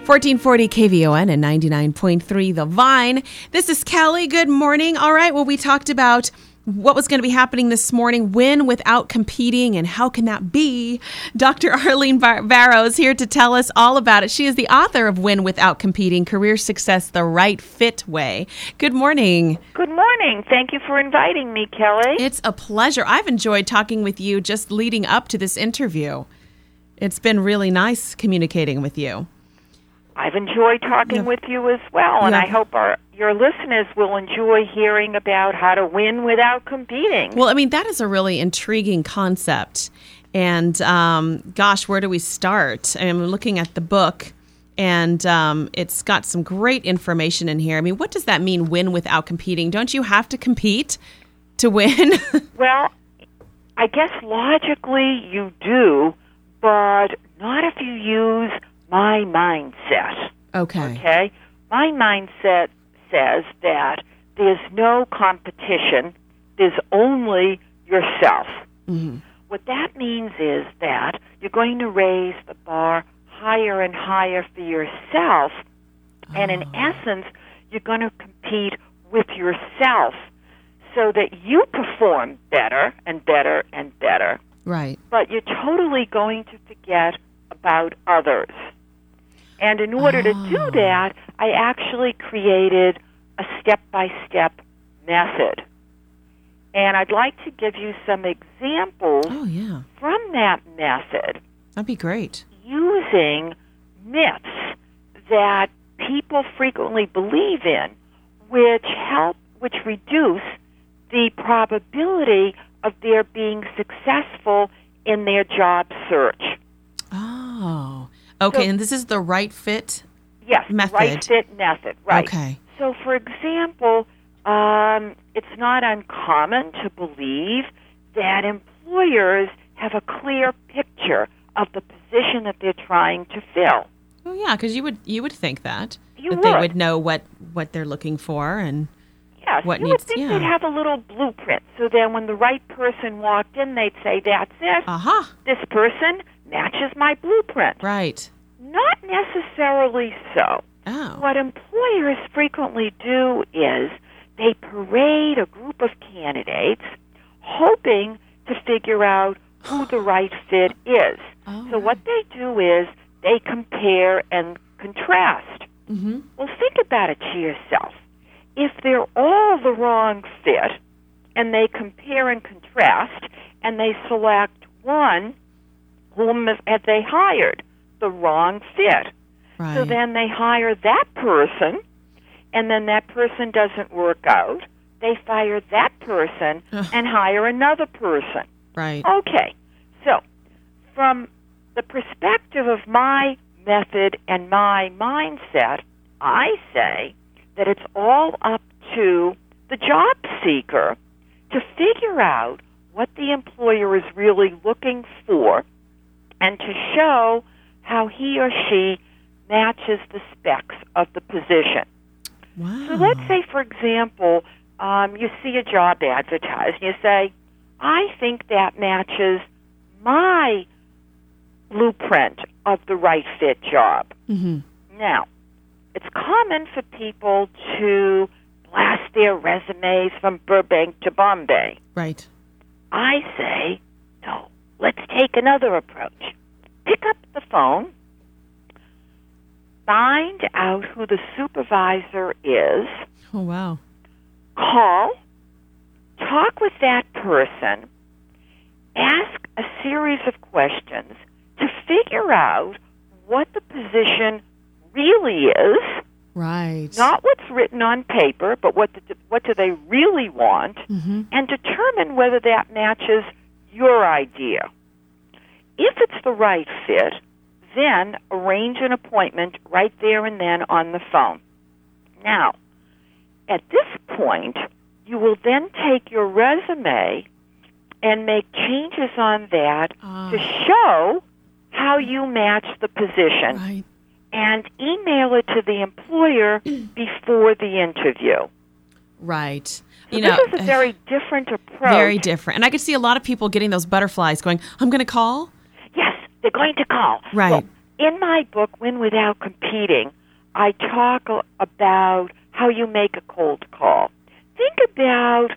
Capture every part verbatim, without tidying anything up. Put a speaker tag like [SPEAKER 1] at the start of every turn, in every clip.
[SPEAKER 1] fourteen forty K V O N and ninety-nine point three The Vine. This is Kelly. Good morning. All right, well, we talked about what was going to be happening this morning, win without competing, and how can that be? Doctor Arlene Bar- Barrows here to tell us all about it. She is the author of Win Without Competing, Career Success the Right Fit Way. Good morning.
[SPEAKER 2] Good morning. Thank you for inviting me, Kelly.
[SPEAKER 1] It's a pleasure. I've enjoyed talking with you just leading up to this interview. It's been really nice communicating with you.
[SPEAKER 2] I've enjoyed talking yeah. with you as well, and
[SPEAKER 1] yeah.
[SPEAKER 2] I hope our your listeners will enjoy hearing about how to win without competing.
[SPEAKER 1] Well, I mean, that is a really intriguing concept. And um, gosh, where do we start? I'm looking at the book, and um, it's got some great information in here. I mean, what does that mean, win without competing? Don't you have to compete to win?
[SPEAKER 2] Well, I guess logically you do, but not if you use my mindset.
[SPEAKER 1] Okay.
[SPEAKER 2] Okay? My mindset says that there's no competition, there's only yourself.
[SPEAKER 1] Mm-hmm.
[SPEAKER 2] What that means is that you're going to raise the bar higher and higher for yourself, oh. and in essence, you're going to compete with yourself so that you perform better and better and better.
[SPEAKER 1] Right.
[SPEAKER 2] But you're totally going to forget about others. And in order
[SPEAKER 1] oh.
[SPEAKER 2] to do that, I actually created a step-by-step method. And I'd like to give you some examples
[SPEAKER 1] oh, yeah.
[SPEAKER 2] from that method.
[SPEAKER 1] That'd be great.
[SPEAKER 2] Using myths that people frequently believe in, which help, which reduce the probability of their being successful in their job search.
[SPEAKER 1] Oh, okay.
[SPEAKER 2] So,
[SPEAKER 1] and this is the right fit
[SPEAKER 2] yes,
[SPEAKER 1] method.
[SPEAKER 2] Right fit method, right.
[SPEAKER 1] Okay.
[SPEAKER 2] So, for example, um, it's not uncommon to believe that employers have a clear picture of the position that they're trying to fill.
[SPEAKER 1] Well, yeah, because you would you would think that
[SPEAKER 2] You
[SPEAKER 1] that
[SPEAKER 2] would.
[SPEAKER 1] they would know what, what they're looking for and
[SPEAKER 2] yes,
[SPEAKER 1] what
[SPEAKER 2] you
[SPEAKER 1] needs.
[SPEAKER 2] would think
[SPEAKER 1] yeah.
[SPEAKER 2] they'd have a little blueprint. So then, when the right person walked in, they'd say, "That's it.
[SPEAKER 1] Aha. Uh-huh.
[SPEAKER 2] This person matches my blueprint."
[SPEAKER 1] Right.
[SPEAKER 2] Not necessarily so.
[SPEAKER 1] Oh.
[SPEAKER 2] What employers frequently do is they parade a group of candidates hoping to figure out who the right fit is.
[SPEAKER 1] Oh,
[SPEAKER 2] so what they do is they compare and contrast.
[SPEAKER 1] Mm-hmm.
[SPEAKER 2] Well, think about it to yourself. If they're all the wrong fit and they compare and contrast and they select one whom have they hired, the wrong fit.
[SPEAKER 1] Right.
[SPEAKER 2] So then they hire that person, and then that person doesn't work out. They fire that person
[SPEAKER 1] Ugh.
[SPEAKER 2] and hire another person.
[SPEAKER 1] Right.
[SPEAKER 2] Okay, so from the perspective of my method and my mindset, I say that it's all up to the job seeker to figure out what the employer is really looking for and to show how he or she matches the specs of the position.
[SPEAKER 1] Wow.
[SPEAKER 2] So let's say, for example, um, you see a job advertised, and you say, I think that matches my blueprint of the right fit job.
[SPEAKER 1] Mm-hmm.
[SPEAKER 2] Now, it's common for people to blast their resumes from Burbank to Bombay.
[SPEAKER 1] Right.
[SPEAKER 2] I say, no, let's take another approach. Pick up the phone, find out who the supervisor is,
[SPEAKER 1] Oh, wow.
[SPEAKER 2] call, talk with that person, ask a series of questions to figure out what the position really is,
[SPEAKER 1] Right.
[SPEAKER 2] not what's written on paper, but what the, what do they really want,
[SPEAKER 1] Mm-hmm.
[SPEAKER 2] and determine whether that matches your idea. If it's the right fit, then arrange an appointment right there and then on the phone. Now, at this point, you will then take your resume and make changes on that
[SPEAKER 1] Uh,
[SPEAKER 2] to show how you match the position
[SPEAKER 1] right.
[SPEAKER 2] and email it to the employer before the interview.
[SPEAKER 1] Right.
[SPEAKER 2] So
[SPEAKER 1] You
[SPEAKER 2] this
[SPEAKER 1] know,
[SPEAKER 2] is a very different approach.
[SPEAKER 1] very different. And I could see a lot of people getting those butterflies going, I'm going to call.
[SPEAKER 2] Yes, they're going to call.
[SPEAKER 1] Right.
[SPEAKER 2] Well, in my book, Win Without Competing, I talk about how you make a cold call. Think about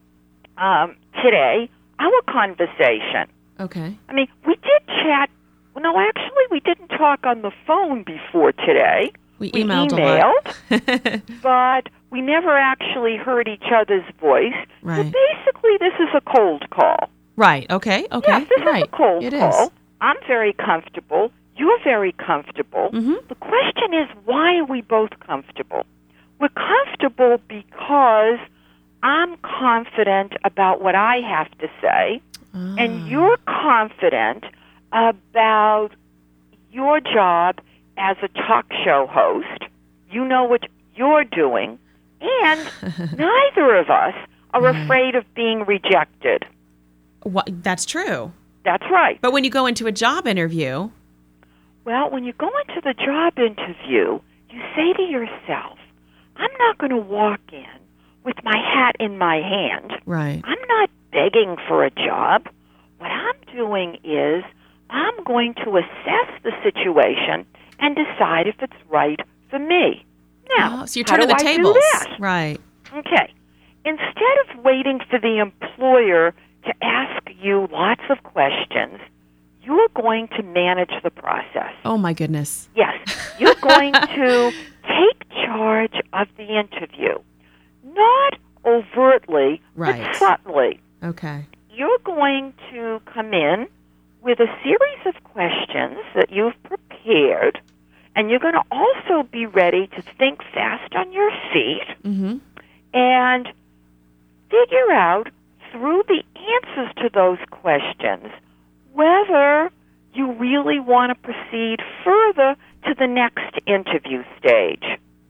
[SPEAKER 2] um, today, our conversation.
[SPEAKER 1] Okay.
[SPEAKER 2] I mean, we did chat. Well, no, actually, we didn't talk on the phone before today.
[SPEAKER 1] We emailed,
[SPEAKER 2] we emailed
[SPEAKER 1] a lot.
[SPEAKER 2] but we never actually heard each other's voice.
[SPEAKER 1] Right.
[SPEAKER 2] So basically, this is a cold call.
[SPEAKER 1] Right. Okay. Okay.
[SPEAKER 2] Yes, this
[SPEAKER 1] right.
[SPEAKER 2] is a cold
[SPEAKER 1] it
[SPEAKER 2] call.
[SPEAKER 1] Is.
[SPEAKER 2] I'm very comfortable. You're very comfortable.
[SPEAKER 1] Mm-hmm.
[SPEAKER 2] The question is, why are we both comfortable? We're comfortable because I'm confident about what I have to say,
[SPEAKER 1] Ah.
[SPEAKER 2] and you're confident about your job as a talk show host. You know what you're doing, and neither of us are afraid of being rejected.
[SPEAKER 1] What, that's true.
[SPEAKER 2] That's right.
[SPEAKER 1] But when you go into a job interview,
[SPEAKER 2] Well, when you go into the job interview, you say to yourself, I'm not going to walk in with my hat in my hand.
[SPEAKER 1] right.
[SPEAKER 2] I'm not begging for a job. What I'm doing is I'm going to assess the situation and decide if it's right for me. Now,
[SPEAKER 1] Oh, so you're
[SPEAKER 2] how
[SPEAKER 1] turning
[SPEAKER 2] do
[SPEAKER 1] the
[SPEAKER 2] I
[SPEAKER 1] tables.
[SPEAKER 2] do that?
[SPEAKER 1] Right.
[SPEAKER 2] Okay. Instead of waiting for the employer to ask you lots of questions, you're going to manage the process.
[SPEAKER 1] Oh, my goodness.
[SPEAKER 2] Yes, you're going to take charge of the interview, not overtly,
[SPEAKER 1] Right.
[SPEAKER 2] but subtly.
[SPEAKER 1] Okay.
[SPEAKER 2] You're going to come in with a series of questions that you've prepared, and you're going to also be ready to think fast on your feet
[SPEAKER 1] Mm-hmm.
[SPEAKER 2] and figure out through the answers to those questions whether you really want to proceed further to the next interview stage.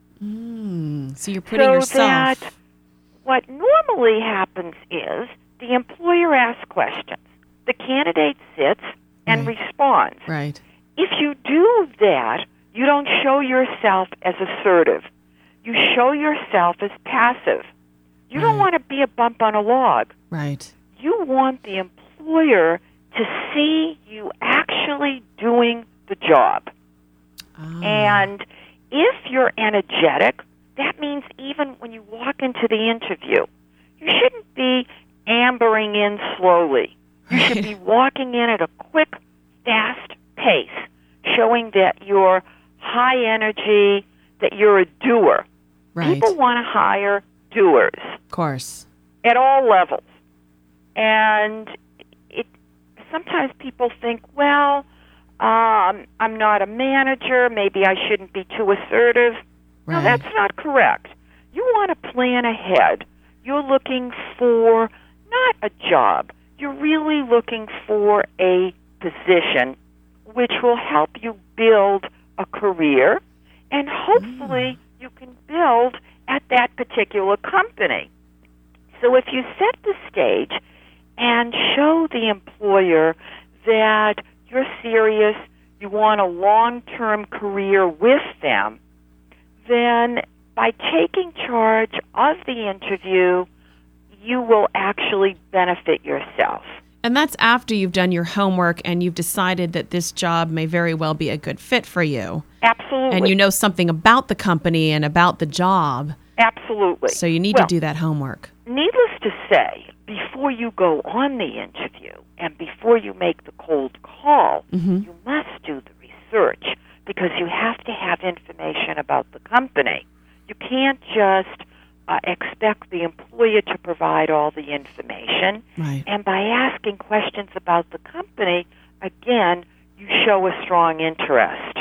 [SPEAKER 1] Mm. So you're putting
[SPEAKER 2] so
[SPEAKER 1] yourself.
[SPEAKER 2] that what normally happens is the employer asks questions, the candidate sits and
[SPEAKER 1] Right.
[SPEAKER 2] responds.
[SPEAKER 1] Right.
[SPEAKER 2] If you do that, you don't show yourself as assertive. You show yourself as passive. You don't
[SPEAKER 1] Right.
[SPEAKER 2] want to be a bump on a log.
[SPEAKER 1] Right.
[SPEAKER 2] You want the employer to see you actually doing the job.
[SPEAKER 1] Ah.
[SPEAKER 2] And if you're energetic, that means even when you walk into the interview, you shouldn't be ambering in slowly. You should be walking in at a quick, fast pace, showing that you're high energy, that you're a doer.
[SPEAKER 1] Right.
[SPEAKER 2] People want to hire doers
[SPEAKER 1] Of course.
[SPEAKER 2] at all levels. And it sometimes people think, well, um, I'm not a manager, maybe I shouldn't be too assertive. No,
[SPEAKER 1] Right.
[SPEAKER 2] that's not correct. You want to plan ahead. You're looking for not a job. You're really looking for a position which will help you build a career, and hopefully you can build at that particular company. So if you set the stage and show the employer that you're serious, you want a long-term career with them, then by taking charge of the interview, you will actually benefit yourself.
[SPEAKER 1] And that's after you've done your homework and you've decided that this job may very well be a good fit for you.
[SPEAKER 2] Absolutely.
[SPEAKER 1] And you know something about the company and about the job.
[SPEAKER 2] Absolutely.
[SPEAKER 1] So you need
[SPEAKER 2] well,
[SPEAKER 1] to do that homework.
[SPEAKER 2] Needless to say, before you go on the interview and before you make the cold call,
[SPEAKER 1] Mm-hmm.
[SPEAKER 2] you must do the research because you have to have information about the company. You can't just uh, expect the employer to provide all the information.
[SPEAKER 1] Right.
[SPEAKER 2] And by asking questions about the company, again, you show a strong interest.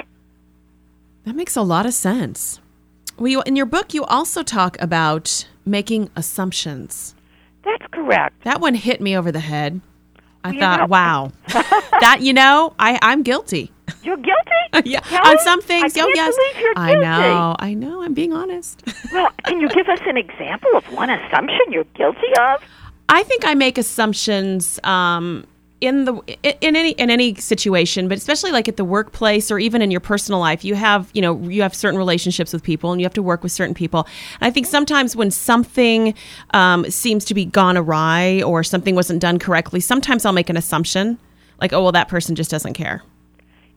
[SPEAKER 1] That makes a lot of sense. Well, you, in your book, you also talk about making assumptions.
[SPEAKER 2] That's correct.
[SPEAKER 1] That one hit me over the head. I
[SPEAKER 2] Well, you
[SPEAKER 1] thought,
[SPEAKER 2] know-
[SPEAKER 1] wow, that, you know, I, I'm guilty.
[SPEAKER 2] You're guilty?
[SPEAKER 1] Yeah,
[SPEAKER 2] Kelly?
[SPEAKER 1] on some things.
[SPEAKER 2] I
[SPEAKER 1] oh,
[SPEAKER 2] can't
[SPEAKER 1] yes.
[SPEAKER 2] believe you're
[SPEAKER 1] I
[SPEAKER 2] guilty.
[SPEAKER 1] know. I know. I'm being honest.
[SPEAKER 2] Well, can you give us an example of one assumption you're guilty of?
[SPEAKER 1] I think I make assumptions um, in the in any in any situation, but especially like at the workplace or even in your personal life. You have you know you have certain relationships with people, and you have to work with certain people. And I think sometimes when something um, seems to be gone awry or something wasn't done correctly, sometimes I'll make an assumption, like, oh well, that person just doesn't care.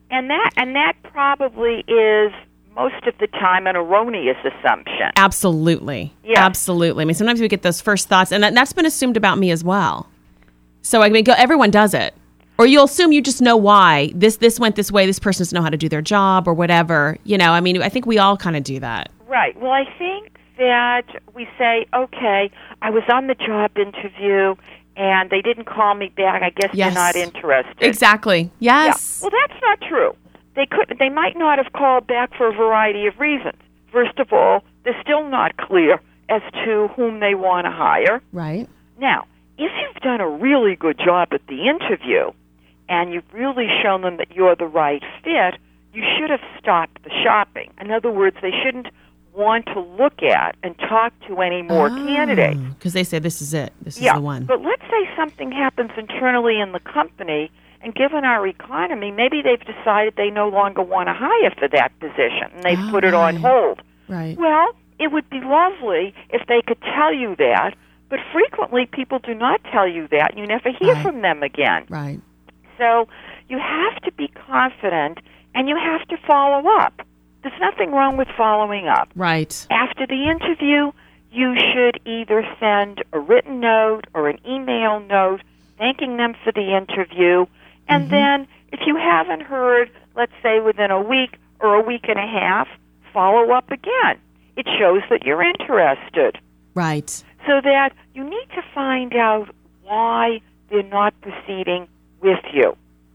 [SPEAKER 2] And that and that probably is most of the time an erroneous assumption.
[SPEAKER 1] Absolutely.
[SPEAKER 2] Yeah.
[SPEAKER 1] Absolutely. I mean, sometimes we get those first thoughts, and that, that's been assumed about me as well. So, I mean, go, everyone does it. Or you'll assume you just know why. This this went this way, this person doesn't know how to do their job or whatever. You know, I mean, I think we all kind of do that.
[SPEAKER 2] Right. Well, I think that we say, okay, I was on the job interview, and they didn't call me back. I guess
[SPEAKER 1] Yes.
[SPEAKER 2] they're not interested.
[SPEAKER 1] Exactly. Yes.
[SPEAKER 2] Yeah. Well, that's not true. They could. They might not have called back for a variety of reasons. First of all, they're still not clear as to whom they want to hire.
[SPEAKER 1] Right.
[SPEAKER 2] Now, if you've done a really good job at the interview and you've really shown them that you're the right fit, you should have stopped the shopping. In other words, they shouldn't want to look at and talk to any more candidates.
[SPEAKER 1] Because they say this is it. This
[SPEAKER 2] Yeah,
[SPEAKER 1] is the one.
[SPEAKER 2] but let's say something happens internally in the company, and given our economy, maybe they've decided they no longer want to hire for that position, and they've
[SPEAKER 1] Oh,
[SPEAKER 2] put it on
[SPEAKER 1] right.
[SPEAKER 2] hold.
[SPEAKER 1] Right.
[SPEAKER 2] Well, it would be lovely if they could tell you that, but frequently people do not tell you that. You never hear
[SPEAKER 1] Right.
[SPEAKER 2] from them again.
[SPEAKER 1] Right.
[SPEAKER 2] So you have to be confident, and you have to follow up. There's nothing wrong with following up.
[SPEAKER 1] Right.
[SPEAKER 2] After the interview, you should either send a written note or an email note thanking them for the interview, and
[SPEAKER 1] Mm-hmm.
[SPEAKER 2] then if you haven't heard, let's say within a week or a week and a half, follow up again. It shows that you're interested.
[SPEAKER 1] Right.
[SPEAKER 2] So that you need to find out why they're not proceeding with you.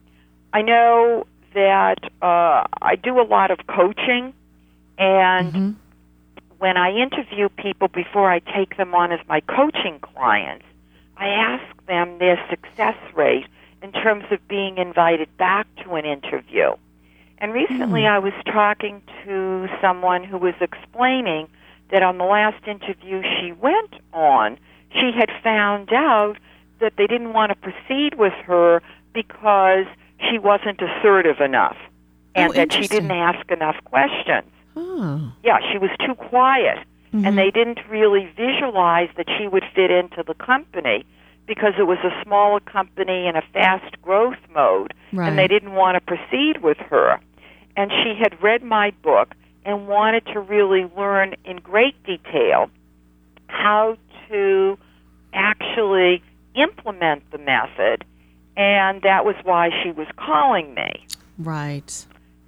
[SPEAKER 2] I know that uh, I do a lot of coaching, and
[SPEAKER 1] Mm-hmm.
[SPEAKER 2] when I interview people before I take them on as my coaching clients, I ask them their success rate in terms of being invited back to an interview. And recently I was talking to someone who was explaining that on the last interview she went on, she had found out that they didn't want to proceed with her because she wasn't assertive enough and
[SPEAKER 1] Oh,
[SPEAKER 2] that she
[SPEAKER 1] interesting.
[SPEAKER 2] didn't ask enough questions.
[SPEAKER 1] Oh.
[SPEAKER 2] Yeah, she was too quiet,
[SPEAKER 1] Mm-hmm.
[SPEAKER 2] and they didn't really visualize that she would fit into the company because it was a smaller company in a fast growth mode,
[SPEAKER 1] Right.
[SPEAKER 2] and they didn't want to proceed with her. And she had read my book and wanted to really learn in great detail how to actually implement the method, and that was why she was calling me.
[SPEAKER 1] Right.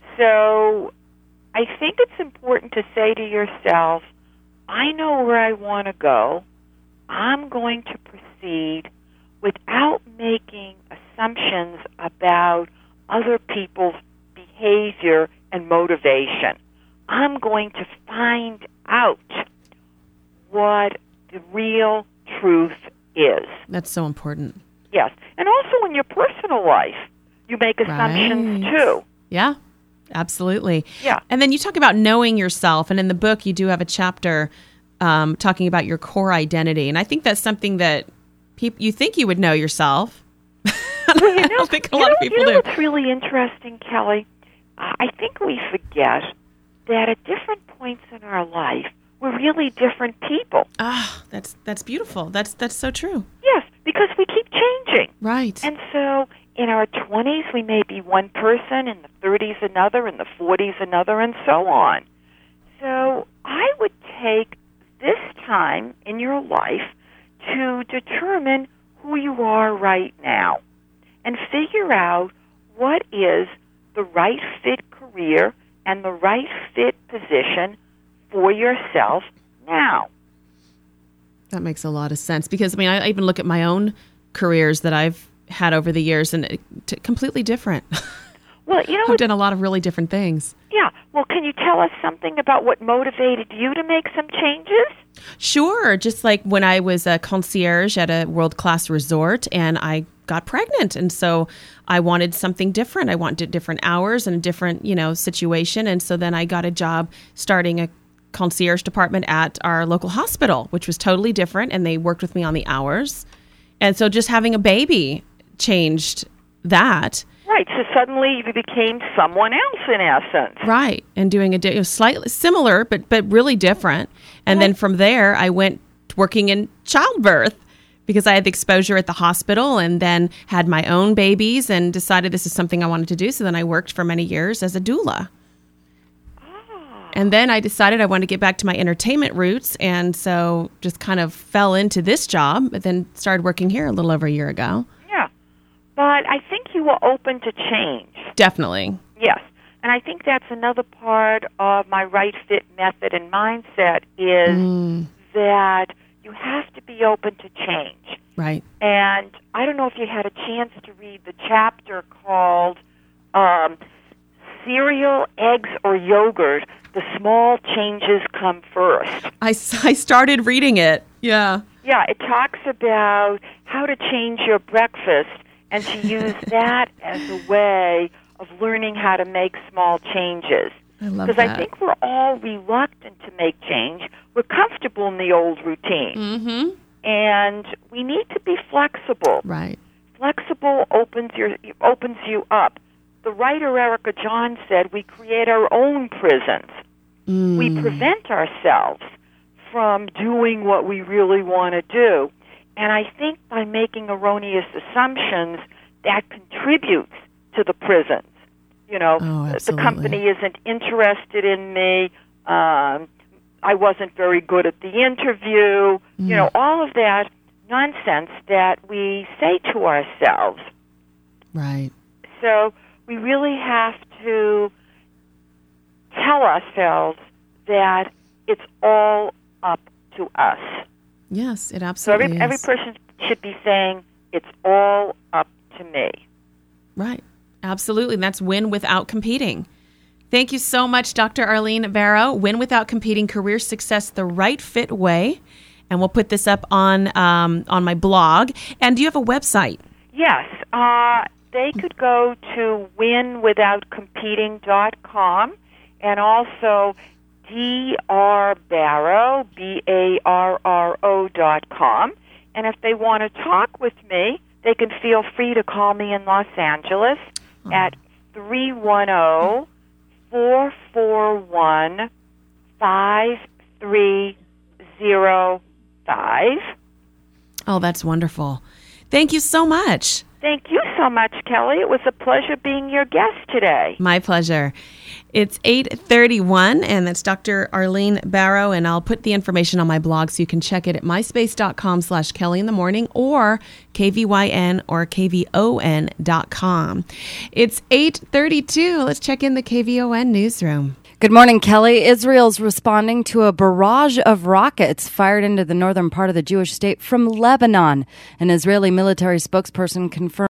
[SPEAKER 2] So I think it's important to say to yourself, I know where I want to go. I'm going to proceed without making assumptions about other people's behavior and motivation. I'm going to find out what the real truth is.
[SPEAKER 1] That's so important.
[SPEAKER 2] Yes. And also in your personal life, you make assumptions
[SPEAKER 1] Right.
[SPEAKER 2] too.
[SPEAKER 1] Yeah, absolutely.
[SPEAKER 2] Yeah.
[SPEAKER 1] And then you talk about knowing yourself. And in the book, you do have a chapter um, talking about your core identity. And I think that's something that peop- you think you would know yourself.
[SPEAKER 2] Well, you
[SPEAKER 1] I
[SPEAKER 2] know,
[SPEAKER 1] don't think a
[SPEAKER 2] you
[SPEAKER 1] lot
[SPEAKER 2] know,
[SPEAKER 1] of people
[SPEAKER 2] you know
[SPEAKER 1] do.
[SPEAKER 2] what's really interesting, Kelly? Uh, I think we forget that at different points in our life, we're really different people.
[SPEAKER 1] Ah, that's that's beautiful. That's that's so true.
[SPEAKER 2] Yes, because we keep changing.
[SPEAKER 1] Right.
[SPEAKER 2] And so in our twenties, we may be one person, in the thirties another, in the forties another, and so on. So I would take this time in your life to determine who you are right now and figure out what is the right fit career and the right fit position for yourself now.
[SPEAKER 1] That makes a lot of sense because, I mean, I even look at my own careers that I've had over the years and it, t- completely different.
[SPEAKER 2] Well, you know,
[SPEAKER 1] I've done a lot of really different things.
[SPEAKER 2] yeah. Well, can you tell us something about what motivated you to make some changes?
[SPEAKER 1] Sure. Just like when I was a concierge at a world-class resort and I got pregnant. And so I wanted something different. I wanted different hours and a different, you know, situation. And so then I got a job starting a concierge department at our local hospital, which was totally different. And they worked with me on the hours. And so just having a baby changed that.
[SPEAKER 2] Right. So suddenly you became someone else in essence.
[SPEAKER 1] Right. And doing a di- it was slightly similar, but but really different. And then from there, I went working in childbirth, because I had the exposure at the hospital and then had my own babies and decided this is something I wanted to do. So then I worked for many years as a doula. And then I decided I wanted to get back to my entertainment roots, and so just kind of fell into this job, but then started working here a little over a year ago.
[SPEAKER 2] Yeah. But I think you were open to change.
[SPEAKER 1] Definitely.
[SPEAKER 2] Yes. And I think that's another part of my right fit method and mindset is mm. that you have to be open to change.
[SPEAKER 1] Right.
[SPEAKER 2] And I don't know if you had a chance to read the chapter called um, Cereal, Eggs, or Yogurt. The small changes come first.
[SPEAKER 1] I, I started reading it. Yeah.
[SPEAKER 2] Yeah, it talks about how to change your breakfast and to use that as a way of learning how to make small changes.
[SPEAKER 1] I love
[SPEAKER 2] that. Because I think we're all reluctant to make change. We're comfortable in the old routine.
[SPEAKER 1] Mm-hmm.
[SPEAKER 2] And we need to be flexible.
[SPEAKER 1] Right.
[SPEAKER 2] Flexible opens your opens you up. The writer Erica John said we create our own prisons.
[SPEAKER 1] Mm.
[SPEAKER 2] We prevent ourselves from doing what we really want to do. And I think by making erroneous assumptions, that contributes to the prisons. You know,
[SPEAKER 1] oh,
[SPEAKER 2] the company isn't interested in me. Um, I wasn't very good at the interview. Mm. You know, all of that nonsense that we say to ourselves.
[SPEAKER 1] Right.
[SPEAKER 2] So we really have to tell ourselves that it's all up to us.
[SPEAKER 1] Yes, it
[SPEAKER 2] so
[SPEAKER 1] absolutely
[SPEAKER 2] every,
[SPEAKER 1] is.
[SPEAKER 2] every person should be saying, it's all up to me.
[SPEAKER 1] Right. Absolutely. And that's win without competing. Thank you so much, Doctor Arlene Barrow. Win without competing, career success the right fit way. And we'll put this up on um, on my blog. And do you have a website?
[SPEAKER 2] Yes. Uh, they could go to win without competing dot com and also D R Barrow, B A R R O dot com. And if they want to talk with me, they can feel free to call me in Los Angeles oh. at three one zero, four four one, five three zero five.
[SPEAKER 1] Oh, that's wonderful. Thank you so much.
[SPEAKER 2] Thank you so much, Kelly. It was a pleasure being your guest today.
[SPEAKER 1] My pleasure. It's eight thirty-one, and that's Doctor Arlene Barrow, and I'll put the information on my blog so you can check it at myspace.com slash Kelly in the morning or K V Y N or K V O N dot com. It's eight thirty-two. Let's check in the K V O N newsroom.
[SPEAKER 3] Good morning, Kelly. Israel's responding to a barrage of rockets fired into the northern part of the Jewish state from Lebanon. An Israeli military spokesperson confirmed